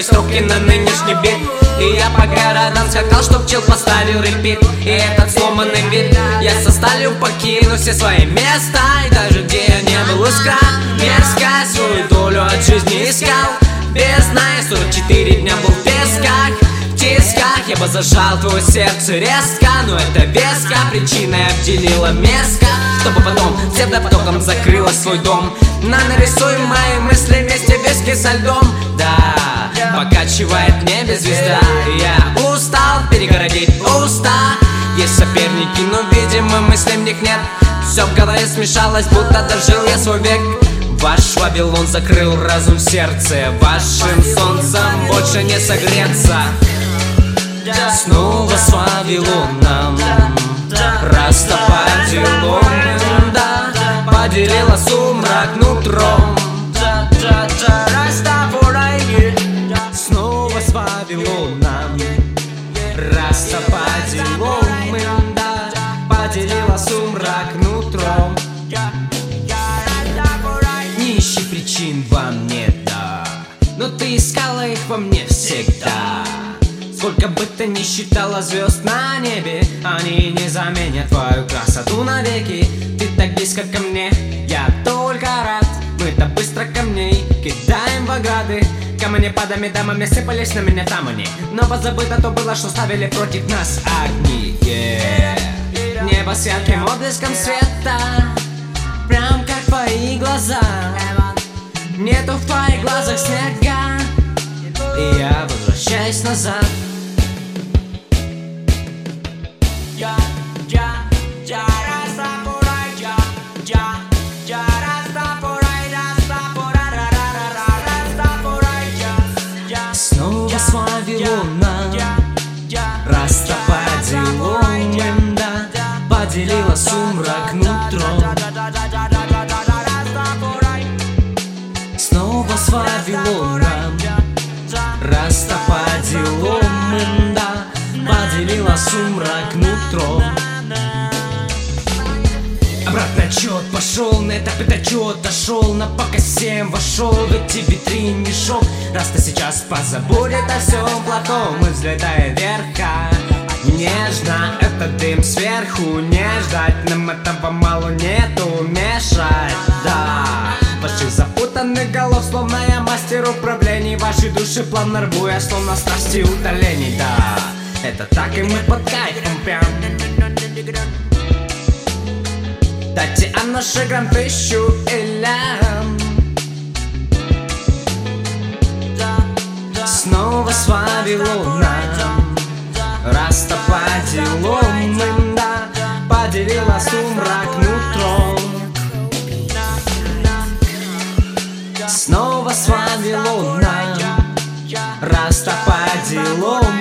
свои строки на нынешний бит. И я по городам скакал, чтоб чел поставил репит. И этот сломанный вид я со сталью покину все свои места. И даже где я не был искра, мерзко свою долю от жизни искал. Бездна, я 44 дня был в песках, в тисках. Я бы зажал твое сердце резко, но это веска причиной обделила меска, чтобы потом псевдопотоком закрыла свой дом. Нарисуй мои мысли вместе виски со льдом. Да, покачивает в небе звезда. Я устал перегородить уста. Есть соперники, но, видимо, мыслей в них нет. Все в голове смешалось, будто дожил я свой век. Ваш Вавилон закрыл разум, сердце. Вашим солнцем больше не согреться. Снова с Вавилоном растопать лом, да, поделила сумрак нутром. Снова с Вавилоном растопать лом, да, поделила сумрак нутром. Не ищи причин во мне, да, но ты искала их во мне всегда. Сколько бы ты ни считала звезд на небе, они не заменят твою красоту навеки. Ты так близко ко мне, я только рад. Мы-то быстро камней кидаем в ограды. Камни падами дамами сыпались на меня там они. Но позабыто то было, что ставили против нас огни. Небо с ярким отблеском света, прям как твои глаза. Нету в твоих глазах снега, и я возвращаюсь назад. Снова с Вавилоном растопать лом, да, поделила сумрак нутром. Снова с Вавилоном растопать лом, да, поделила сумрак нутром. Обратный отчет пошел, на этап отчет дошел. На пока 7 вошел, в эти витрины шок. Раз ты сейчас позабудет о всем плохом и взлетая вверх, нежно этот дым сверху не ждать. Нам этого мало, нету мешать, да. Ваших запутанных голов, словно я мастер управлений. Ваши души плавно рву я, словно страсти утолений, да. Это так и мы под кайфом прям. Дайте наши грамм 1000 и лям. Снова с Вавилоном растопать лом, да, поделила сумрак нутром. Снова с Вавилоном растопать лом.